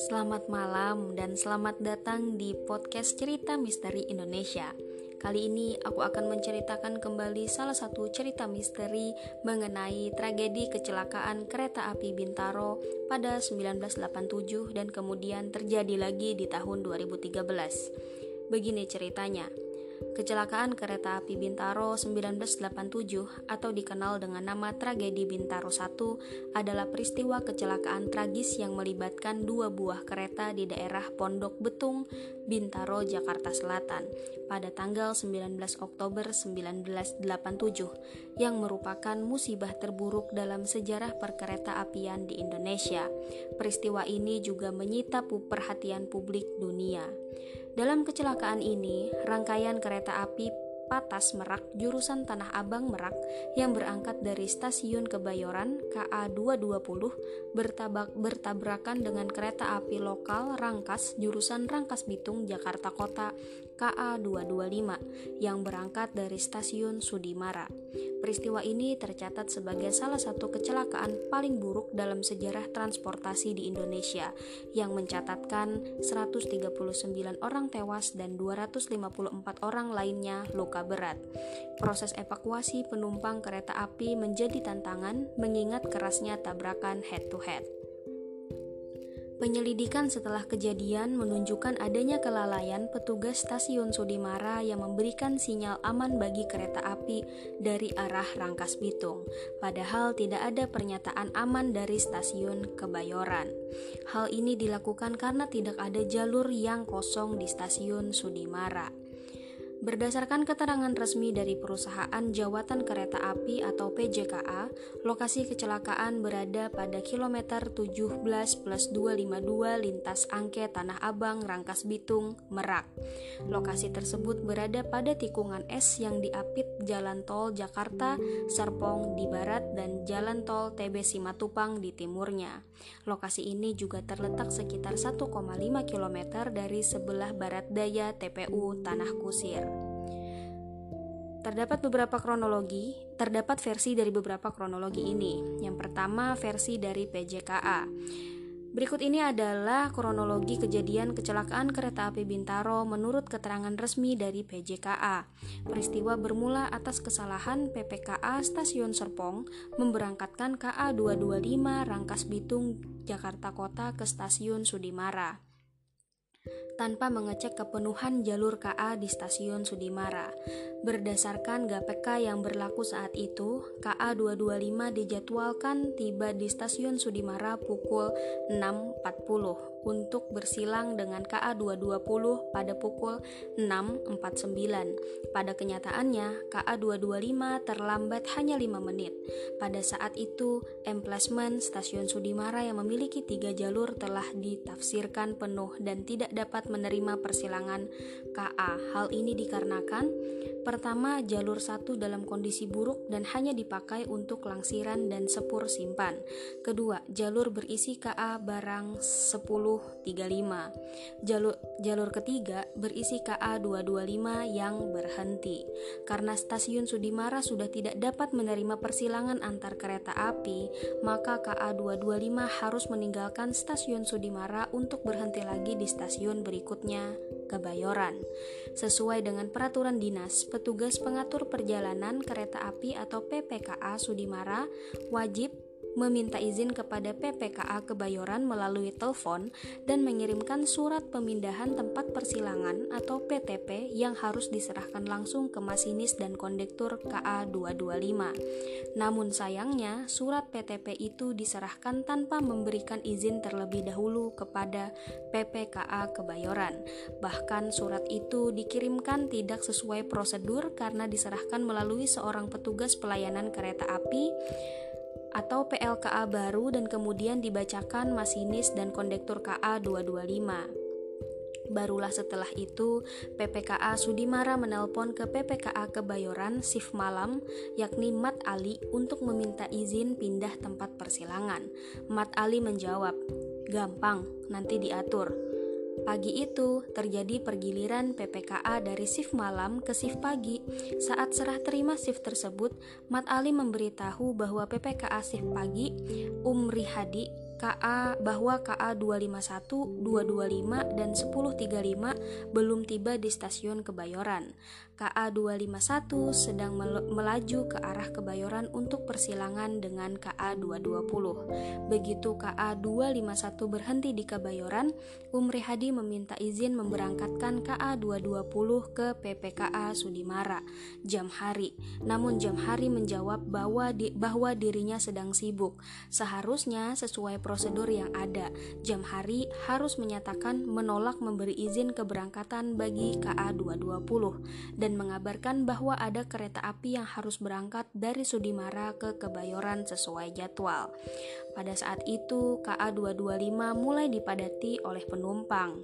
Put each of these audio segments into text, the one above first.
Selamat malam dan selamat datang di podcast Cerita Misteri Indonesia. Kali ini aku akan menceritakan kembali salah satu cerita misteri mengenai tragedi kecelakaan kereta api Bintaro pada 1987 dan kemudian terjadi lagi di tahun 2013. Begini ceritanya. Kecelakaan kereta api Bintaro 1987 atau dikenal dengan nama tragedi Bintaro 1 adalah peristiwa kecelakaan tragis yang melibatkan dua buah kereta di daerah Pondok Betung, Bintaro, Jakarta Selatan pada tanggal 19 Oktober 1987 yang merupakan musibah terburuk dalam sejarah perkereta apian di Indonesia. Peristiwa ini juga menyita perhatian publik dunia. Dalam kecelakaan ini, rangkaian kereta api Patas Merak jurusan Tanah Abang Merak yang berangkat dari stasiun Kebayoran KA 220 bertabrakan dengan kereta api lokal Rangkas jurusan Rangkas Bitung Jakarta Kota KA 225 yang berangkat dari stasiun Sudimara. Peristiwa ini tercatat sebagai salah satu kecelakaan paling buruk dalam sejarah transportasi di Indonesia yang mencatatkan 139 orang tewas dan 254 orang lainnya luka berat. Proses evakuasi penumpang kereta api menjadi tantangan mengingat kerasnya tabrakan head to head. Penyelidikan setelah kejadian menunjukkan adanya kelalaian petugas stasiun Sudimara yang memberikan sinyal aman bagi kereta api dari arah Rangkas Bitung, padahal tidak ada pernyataan aman dari stasiun Kebayoran. Hal ini dilakukan karena tidak ada jalur yang kosong di stasiun Sudimara. Berdasarkan keterangan resmi dari perusahaan Jawatan Kereta Api atau PJKA, lokasi kecelakaan berada pada kilometer 17+252 lintas Angke Tanah Abang Rangkas Bitung, Merak. Lokasi tersebut berada pada tikungan es yang diapit Jalan Tol Jakarta Serpong di barat dan Jalan Tol TB Simatupang di timurnya. Lokasi ini juga terletak sekitar 1,5 km dari sebelah barat daya TPU Tanah Kusir. Terdapat versi dari beberapa kronologi ini. Yang pertama, versi dari PJKA. Berikut ini adalah kronologi kejadian kecelakaan kereta api Bintaro menurut keterangan resmi dari PJKA. Peristiwa bermula atas kesalahan PPKA Stasiun Serpong memberangkatkan KA 225 Rangkas Bitung Jakarta Kota ke Stasiun Sudimara tanpa mengecek kepenuhan jalur KA di stasiun Sudimara. Berdasarkan GPK yang berlaku saat itu, KA 225 dijadwalkan tiba di stasiun Sudimara pukul 6.40 untuk bersilang dengan KA 220 pada pukul 6.49. Pada kenyataannya, KA 225 terlambat hanya 5 menit. Pada saat itu, emplacement stasiun Sudimara yang memiliki 3 jalur telah ditafsirkan penuh dan tidak dapat menerima persilangan KA. Hal ini dikarenakan pertama, jalur 1 dalam kondisi buruk dan hanya dipakai untuk langsiran dan sepur simpan. Kedua, jalur berisi KA barang 1035. Jalur ketiga berisi KA 225 yang berhenti. Karena stasiun Sudimara sudah tidak dapat menerima persilangan antar kereta api, maka KA 225 harus meninggalkan stasiun Sudimara untuk berhenti lagi di stasiun berikutnya, Kebayoran. Sesuai dengan peraturan dinas, petugas pengatur perjalanan kereta api atau PPKA Sudimara wajib meminta izin kepada PPKA Kebayoran melalui telepon dan mengirimkan surat pemindahan tempat persilangan atau PTP yang harus diserahkan langsung ke masinis dan kondektur KA 225. Namun sayangnya, surat PTP itu diserahkan tanpa memberikan izin terlebih dahulu kepada PPKA Kebayoran. Bahkan surat itu dikirimkan tidak sesuai prosedur karena diserahkan melalui seorang petugas pelayanan kereta api atau PLKA baru dan kemudian dibacakan masinis dan kondektur KA 225. Barulah setelah itu PPKA Sudimara menelpon ke PPKA Kebayoran shift malam yakni Mat Ali untuk meminta izin pindah tempat persilangan. Mat Ali menjawab, "Gampang, nanti diatur." Pagi itu terjadi pergiliran PPKA dari shift malam ke shift pagi. Saat serah terima shift tersebut, Mat Ali memberitahu bahwa PPKA shift pagi, Rihadi, bahwa KA 251, 225, dan 1035 belum tiba di stasiun Kebayoran. KA 251 sedang melaju ke arah Kebayoran untuk persilangan dengan KA 220. Begitu KA 251 berhenti di Kebayoran, Umri Hadi meminta izin memberangkatkan KA 220 ke PPKA Sudimara jam hari. Namun jam hari menjawab bahwa dirinya sedang sibuk. Seharusnya sesuai prosedur yang ada, jam hari harus menyatakan menolak memberi izin keberangkatan bagi KA 220 dan mengabarkan bahwa ada kereta api yang harus berangkat dari Sudimara ke Kebayoran sesuai jadwal. Pada saat itu, KA 225 mulai dipadati oleh penumpang.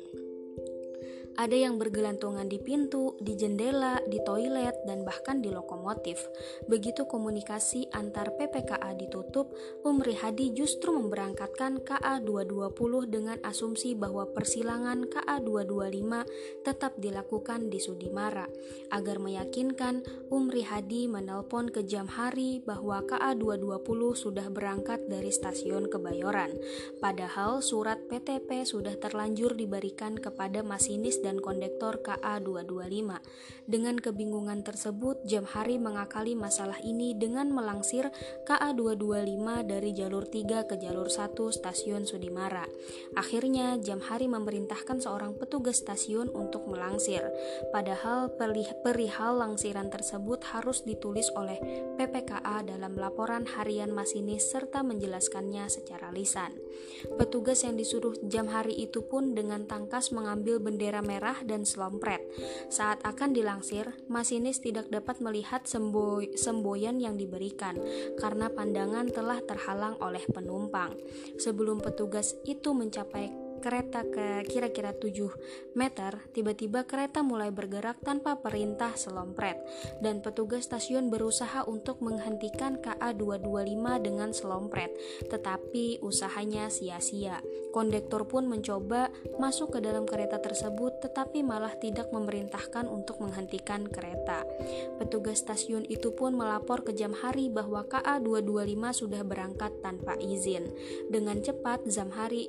Ada yang bergelantungan di pintu, di jendela, di toilet, dan bahkan di lokomotif. Begitu komunikasi antar PPKA ditutup, Umri Hadi justru memberangkatkan KA 220 dengan asumsi bahwa persilangan KA 225 tetap dilakukan di Sudimara. Agar meyakinkan, Umri Hadi menelpon ke jam hari bahwa KA 220 sudah berangkat dari stasiun Kebayoran. Padahal surat PTP sudah terlanjur diberikan kepada masinis dan kondektor KA 225. Dengan kebingungan tersebut, jam hari mengakali masalah ini dengan melangsir KA 225 dari jalur 3 ke jalur 1 stasiun Sudimara. Akhirnya, jam hari memerintahkan seorang petugas stasiun untuk melangsir. Padahal perihal langsiran tersebut harus ditulis oleh PPKA dalam laporan harian masinis serta menjelaskannya secara lisan. Petugas yang disuruh jam hari itu pun dengan tangkas mengambil bendera merah dan selompret. Saat akan dilangsir, masinis tidak dapat melihat semboyan yang diberikan karena pandangan telah terhalang oleh penumpang. Sebelum petugas itu mencapai kereta ke kira-kira 7 meter, tiba-tiba kereta mulai bergerak tanpa perintah selompret dan petugas stasiun berusaha untuk menghentikan KA 225 dengan selompret, tetapi usahanya sia-sia. Kondektor pun mencoba masuk ke dalam kereta tersebut tetapi malah tidak memerintahkan untuk menghentikan kereta. Petugas stasiun itu pun melapor ke jam hari bahwa KA 225 sudah berangkat tanpa izin. Dengan cepat jam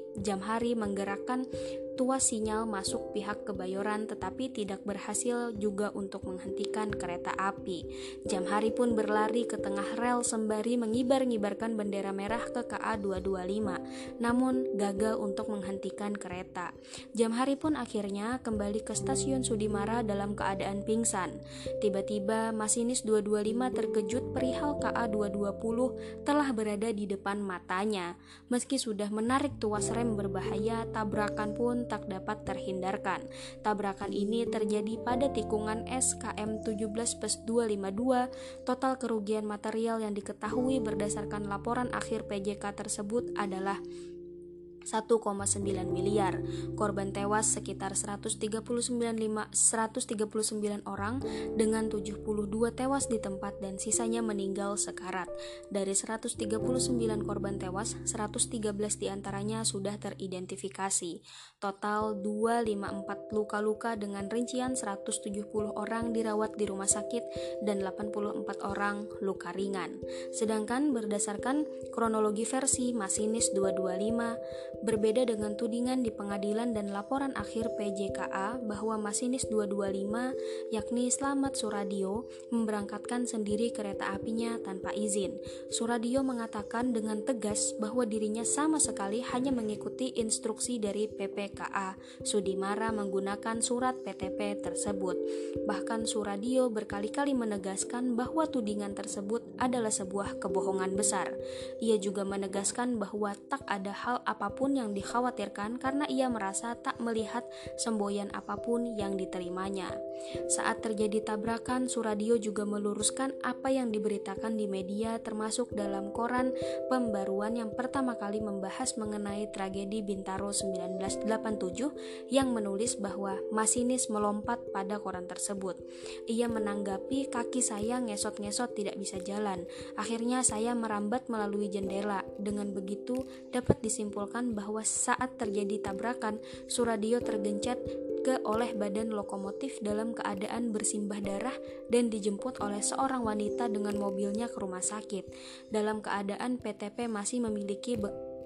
hari menggerakkan tuas sinyal masuk pihak Kebayoran tetapi tidak berhasil juga untuk menghentikan kereta api. Jam hari pun berlari ke tengah rel sembari mengibar-ngibarkan bendera merah ke KA 225, namun gagal untuk menghentikan kereta. Jam hari pun akhirnya kembali ke stasiun Sudimara dalam keadaan pingsan. Tiba-tiba masinis 225 terkejut perihal KA 220 telah berada di depan matanya. Meski sudah menarik tuas rem berbahaya, tabrakan pun tak dapat terhindarkan. Tabrakan ini terjadi pada tikungan SKM 17+252. Total kerugian material yang diketahui berdasarkan laporan akhir PJK tersebut adalah 1,9 miliar. Korban tewas sekitar 139 orang dengan 72 tewas di tempat dan sisanya meninggal sekarat. Dari 139 korban tewas, 113 diantaranya sudah teridentifikasi. Total 254 luka-luka dengan rincian 170 orang dirawat di rumah sakit dan 84 orang luka ringan. Sedangkan berdasarkan kronologi versi masinis 225, berbeda dengan tudingan di pengadilan dan laporan akhir PJKA bahwa masinis 225 yakni Slamet Suradio memberangkatkan sendiri kereta apinya tanpa izin. Suradio mengatakan dengan tegas bahwa dirinya sama sekali hanya mengikuti instruksi dari PPKA Sudimara menggunakan surat PTP tersebut. Bahkan Suradio berkali-kali menegaskan bahwa tudingan tersebut adalah sebuah kebohongan besar. Ia juga menegaskan bahwa tak ada hal apapun yang dikhawatirkan karena ia merasa tak melihat semboyan apapun yang diterimanya. Saat terjadi tabrakan, Suradio juga meluruskan apa yang diberitakan di media termasuk dalam koran Pembaruan yang pertama kali membahas mengenai tragedi Bintaro 1987 yang menulis bahwa masinis melompat pada koran tersebut. Ia menanggapi, kaki saya ngesot-ngesot tidak bisa jalan. Akhirnya saya merambat melalui jendela. Dengan begitu dapat disimpulkan bahwa saat terjadi tabrakan, Suradio tergencet oleh badan lokomotif dalam keadaan bersimbah darah dan dijemput oleh seorang wanita dengan mobilnya ke rumah sakit. Dalam keadaan PTP masih memiliki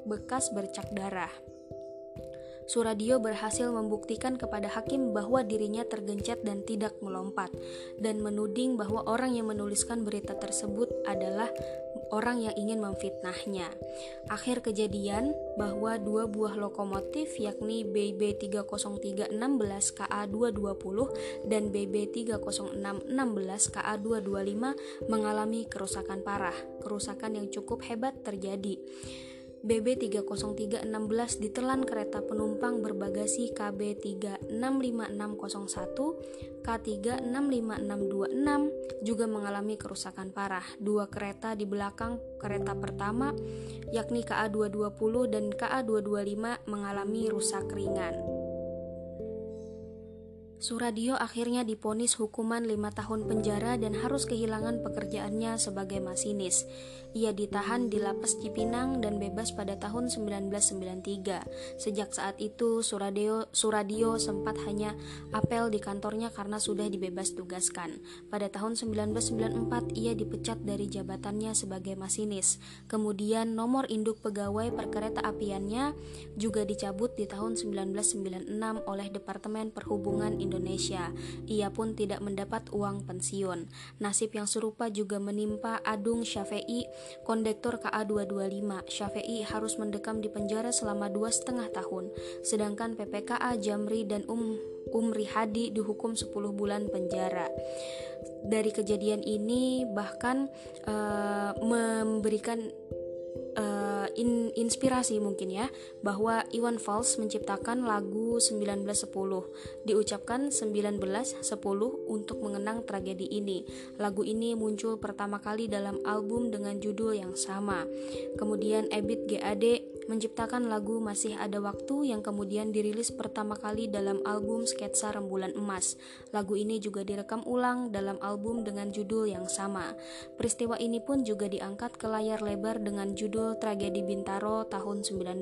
bekas bercak darah. Suradio berhasil membuktikan kepada hakim bahwa dirinya tergencet dan tidak melompat, dan menuding bahwa orang yang menuliskan berita tersebut adalah orang yang ingin memfitnahnya. Akhir kejadian bahwa 2 buah lokomotif yakni BB30316 KA220 dan BB30616 KA225 mengalami kerusakan parah. Kerusakan yang cukup hebat terjadi. BB30316 ditelan kereta penumpang berbagasi KB365601, K365626 juga mengalami kerusakan parah. 2 kereta di belakang kereta pertama, yakni KA220 dan KA225 mengalami rusak ringan. Suradio akhirnya divonis hukuman 5 tahun penjara dan harus kehilangan pekerjaannya sebagai masinis. Ia ditahan di Lapas Cipinang dan bebas pada tahun 1993. Sejak saat itu, Suradio sempat hanya apel di kantornya karena sudah dibebas tugaskan. Pada tahun 1994, ia dipecat dari jabatannya sebagai masinis. Kemudian, nomor induk pegawai perkereta apiannya juga dicabut di tahun 1996 oleh Departemen Perhubungan Indonesia. Ia pun tidak mendapat uang pensiun. Nasib yang serupa juga menimpa Adung Syafei, kondektur KA225. Syafei harus mendekam di penjara selama 2,5 tahun, sedangkan PPKA Jamri dan Umri Hadi dihukum 10 bulan penjara. Dari kejadian ini bahkan memberikan inspirasi mungkin ya, bahwa Iwan Fals menciptakan lagu 1910, diucapkan 1910 untuk mengenang tragedi ini. Lagu ini muncul pertama kali dalam album dengan judul yang sama. Kemudian Ebit GAD menciptakan lagu Masih Ada Waktu yang kemudian dirilis pertama kali dalam album Sketsa Rembulan Emas. Lagu ini juga direkam ulang dalam album dengan judul yang sama. Peristiwa ini pun juga diangkat ke layar lebar dengan judul Tragedi Bintaro tahun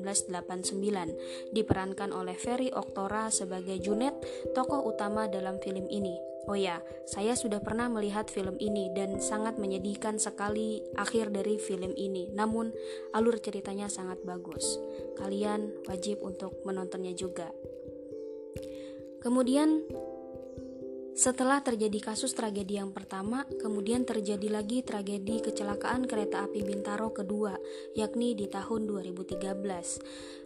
1989, diperankan oleh Ferry Oktora sebagai Junet, tokoh utama dalam film ini. Oh ya, saya sudah pernah melihat film ini dan sangat menyedihkan sekali akhir dari film ini. Namun, alur ceritanya sangat bagus. Kalian wajib untuk menontonnya juga. Kemudian, setelah terjadi kasus tragedi yang pertama, kemudian terjadi lagi tragedi kecelakaan kereta api Bintaro kedua, yakni di tahun 2013.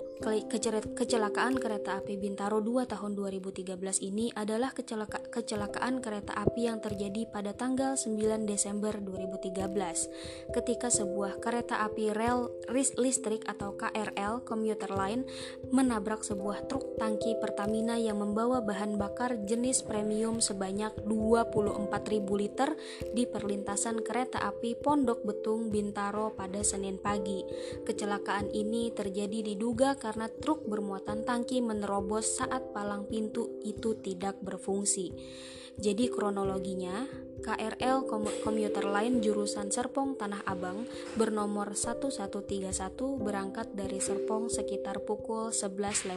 Kecelakaan kereta api Bintaro 2 tahun 2013 ini adalah kecelakaan kereta api yang terjadi pada tanggal 9 Desember 2013 ketika sebuah kereta api rel listrik atau KRL komuter line menabrak sebuah truk tangki Pertamina yang membawa bahan bakar jenis premium sebanyak 24.000 liter di perlintasan kereta api Pondok Betung Bintaro pada Senin pagi. Kecelakaan ini terjadi diduga karena truk bermuatan tangki menerobos saat palang pintu itu tidak berfungsi. Jadi kronologinya, KRL komuter line jurusan Serpong Tanah Abang bernomor 1131 berangkat dari Serpong sekitar pukul 11:01,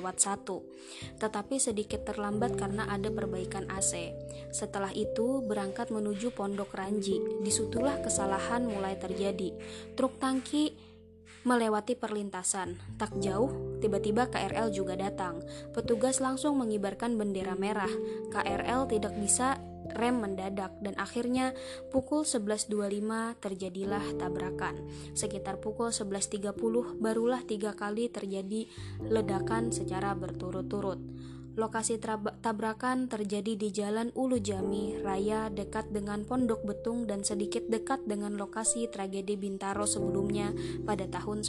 tetapi sedikit terlambat karena ada perbaikan AC. Setelah itu berangkat menuju Pondok Ranji. Disitulah kesalahan mulai terjadi. Truk tangki melewati perlintasan. Tak jauh, tiba-tiba KRL juga datang. Petugas langsung mengibarkan bendera merah. KRL tidak bisa rem mendadak dan akhirnya pukul 11.25 terjadilah tabrakan. Sekitar pukul 11.30 barulah 3 kali terjadi ledakan secara berturut-turut. Lokasi tabrakan terjadi di Jalan Ulu Jami Raya dekat dengan Pondok Betung dan sedikit dekat dengan lokasi tragedi Bintaro sebelumnya pada tahun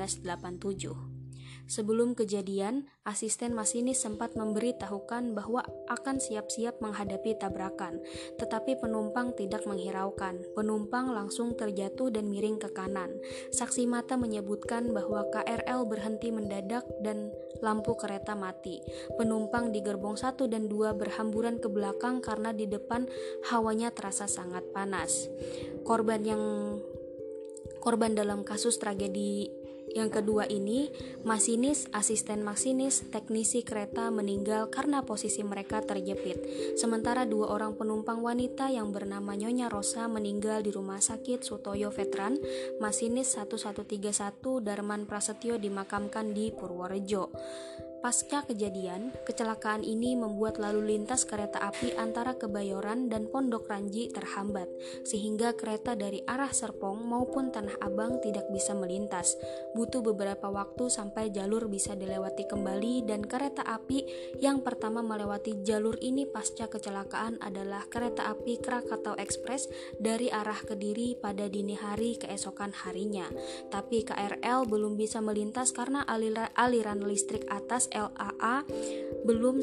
1987. Sebelum kejadian, asisten masinis sempat memberitahukan bahwa akan siap-siap menghadapi tabrakan, tetapi penumpang tidak menghiraukan. Penumpang langsung terjatuh dan miring ke kanan. Saksi mata menyebutkan bahwa KRL berhenti mendadak dan lampu kereta mati. Penumpang di gerbong 1 dan 2 berhamburan ke belakang karena di depan hawanya terasa sangat panas. Korban dalam kasus tragedi Yang kedua ini, masinis, asisten masinis, teknisi kereta meninggal karena posisi mereka terjepit. Sementara 2 orang penumpang wanita yang bernama Nyonya Rosa meninggal di Rumah Sakit Sutoyo Veteran. Masinis 1131 Darman Prasetyo dimakamkan di Purworejo. Pasca kejadian, kecelakaan ini membuat lalu lintas kereta api antara Kebayoran dan Pondok Ranji terhambat, sehingga kereta dari arah Serpong maupun Tanah Abang tidak bisa melintas. Butuh beberapa waktu sampai jalur bisa dilewati kembali, dan kereta api yang pertama melewati jalur ini pasca kecelakaan adalah kereta api Krakatau Express dari arah Kediri pada dini hari keesokan harinya. Tapi KRL belum bisa melintas karena aliran listrik atas LAA belum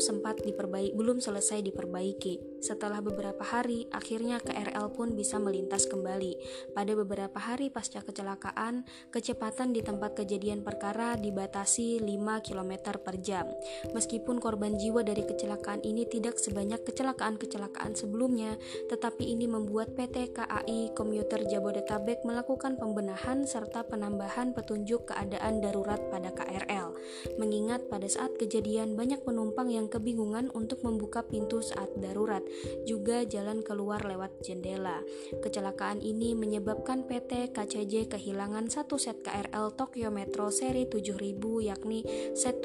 selesai diperbaiki. Setelah beberapa hari, akhirnya KRL pun bisa melintas kembali. Pada beberapa hari pasca kecelakaan, kecepatan di tempat kejadian perkara dibatasi 5 km per jam. Meskipun korban jiwa dari kecelakaan ini tidak sebanyak kecelakaan-kecelakaan sebelumnya, tetapi ini membuat PT KAI Komuter Jabodetabek melakukan pembenahan serta penambahan petunjuk keadaan darurat pada KRL. Mengingat pada saat kejadian banyak penumpang yang kebingungan untuk membuka pintu saat darurat, juga jalan keluar lewat jendela. Kecelakaan ini menyebabkan PT KCJ kehilangan 1 set KRL Tokyo Metro seri 7000 yakni set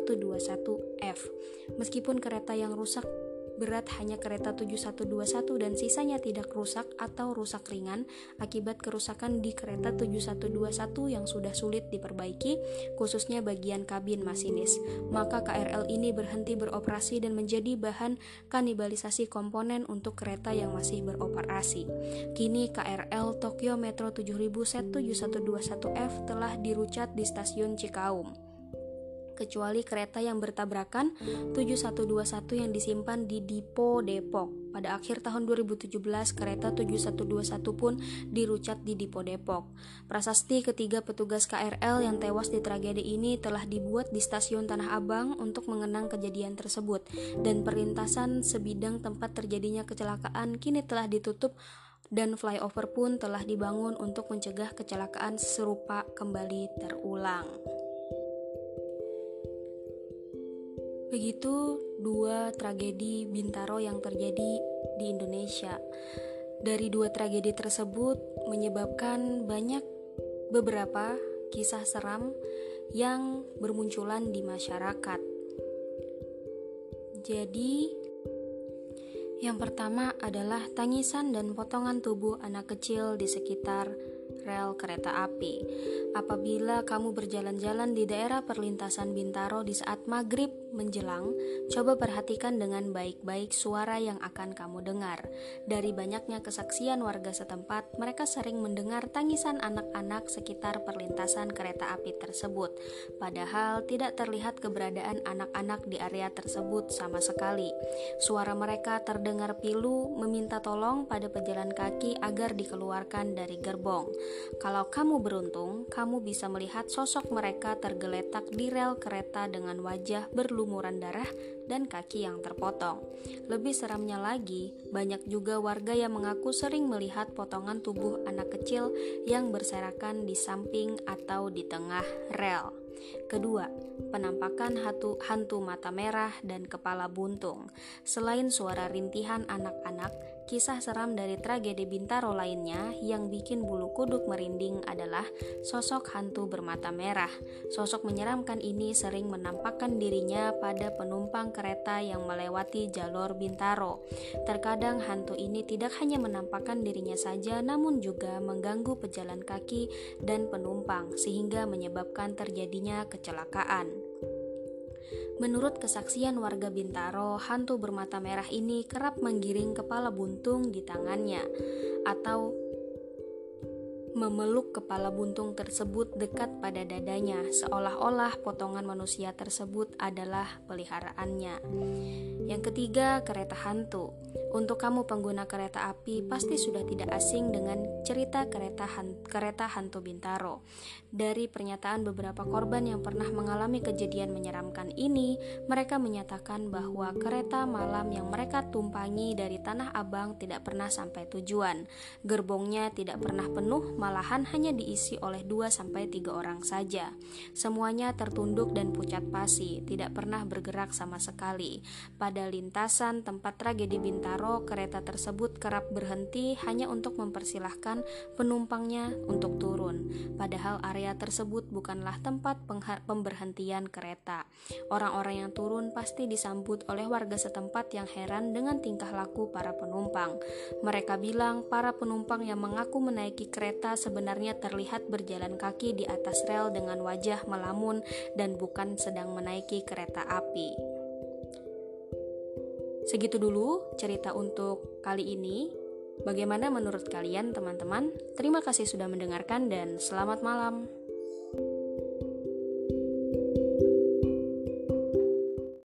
7121F. Meskipun kereta yang rusak berat hanya kereta 7121 dan sisanya tidak rusak atau rusak ringan akibat kerusakan di kereta 7121 yang sudah sulit diperbaiki, khususnya bagian kabin masinis. Maka KRL ini berhenti beroperasi dan menjadi bahan kanibalisasi komponen untuk kereta yang masih beroperasi. Kini KRL Tokyo Metro 7000 set 7121F telah dirucat di stasiun Cikaum, kecuali kereta yang bertabrakan 7121 yang disimpan di Dipo Depok. Pada akhir tahun 2017, kereta 7121 pun dirucat di Dipo Depok. Prasasti ketiga petugas KRL yang tewas di tragedi ini telah dibuat di stasiun Tanah Abang untuk mengenang kejadian tersebut, dan perlintasan sebidang tempat terjadinya kecelakaan kini telah ditutup dan flyover pun telah dibangun untuk mencegah kecelakaan serupa kembali terulang. Begitu 2 tragedi Bintaro yang terjadi di Indonesia. Dari 2 tragedi tersebut menyebabkan banyak beberapa kisah seram yang bermunculan di masyarakat. Jadi, yang pertama adalah tangisan dan potongan tubuh anak kecil di sekitar rel kereta api. Apabila kamu berjalan-jalan di daerah perlintasan Bintaro di saat maghrib menjelang, coba perhatikan dengan baik-baik suara yang akan kamu dengar. Dari banyaknya kesaksian warga setempat, mereka sering mendengar tangisan anak-anak sekitar perlintasan kereta api tersebut. Padahal tidak terlihat keberadaan anak-anak di area tersebut sama sekali. Suara mereka terdengar pilu meminta tolong pada pejalan kaki agar dikeluarkan dari gerbong. Kalau kamu beruntung, kamu bisa melihat sosok mereka tergeletak di rel kereta dengan wajah berlumuran darah dan kaki yang terpotong. Lebih seramnya lagi, banyak juga warga yang mengaku sering melihat potongan tubuh anak kecil yang berserakan di samping atau di tengah rel. Kedua, penampakan hantu mata merah dan kepala buntung. Selain suara rintihan anak-anak, kisah seram dari tragedi Bintaro lainnya yang bikin bulu kuduk merinding adalah sosok hantu bermata merah. Sosok menyeramkan ini sering menampakkan dirinya pada penumpang kereta yang melewati jalur Bintaro. Terkadang hantu ini tidak hanya menampakkan dirinya saja, namun juga mengganggu pejalan kaki dan penumpang sehingga menyebabkan terjadinya kecelakaan. Menurut kesaksian warga Bintaro, hantu bermata merah ini kerap menggiring kepala buntung di tangannya atau memeluk kepala buntung tersebut dekat pada dadanya, seolah-olah potongan manusia tersebut adalah peliharaannya. Yang ketiga, kereta hantu. Untuk kamu pengguna kereta api, pasti sudah tidak asing dengan cerita kereta hantu Bintaro. Dari pernyataan beberapa korban yang pernah mengalami kejadian menyeramkan ini, mereka menyatakan bahwa kereta malam yang mereka tumpangi dari Tanah Abang tidak pernah sampai tujuan. Gerbongnya tidak pernah penuh, malahan hanya diisi oleh 2-3 orang saja. Semuanya tertunduk dan pucat pasi, tidak pernah bergerak sama sekali. Pada lintasan tempat tragedi Bintaro, kereta tersebut kerap berhenti hanya untuk mempersilahkan penumpangnya untuk turun. Padahal area tersebut bukanlah tempat pemberhentian kereta. Orang-orang yang turun pasti disambut oleh warga setempat yang heran dengan tingkah laku para penumpang. Mereka bilang para penumpang yang mengaku menaiki kereta sebenarnya terlihat berjalan kaki di atas rel dengan wajah melamun dan bukan sedang menaiki kereta api. Segitu dulu cerita untuk kali ini. Bagaimana menurut kalian teman-teman? Terima kasih sudah mendengarkan dan selamat malam.